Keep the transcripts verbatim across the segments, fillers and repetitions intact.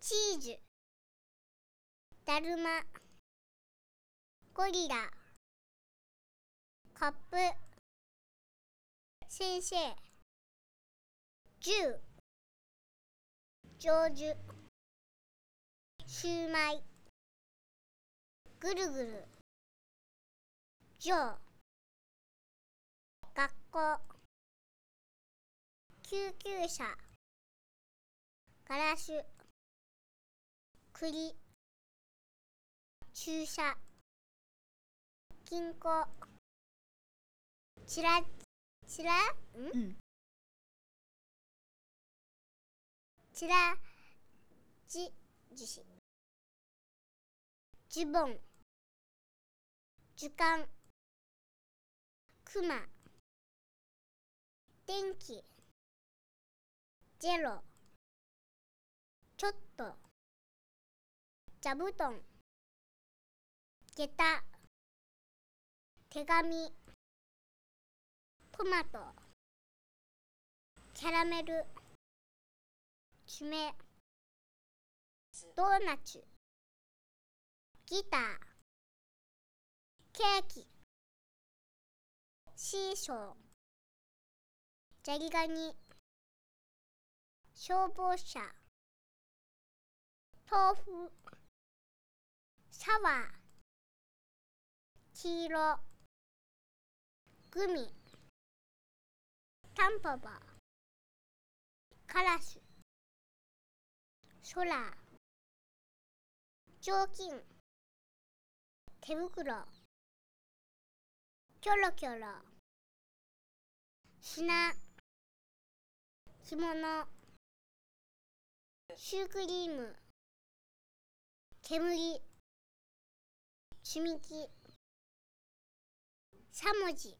チーズ、だるま、ゴリラ、カップ、先生、じゅう、上手、シューマイ、ぐるぐる、ジョー、学校、救急車、ガラス、栗、注射、銀行、ちらちらん、 うん、 ちらじじし、ジュボン、図鑑、クマ、電気、ジェロ、ちょっと、座布団、下駄、手紙、トマト、キャラメル、爪、ドーナツ、ギター、ケーキ、シーソー、ザリガニ、消防車、豆腐、シャワー、黄色、グミ、タンポポ、カラス、空、雑巾、手袋、キョロキョロ、砂、着物、シュークリーム、煙、積み木、しゃもじ、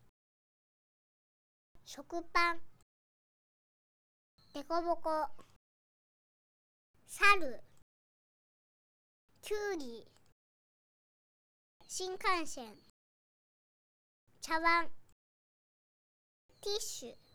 食パン、デコボコ、猿、きゅうり、新幹線、茶碗、ティッシュ、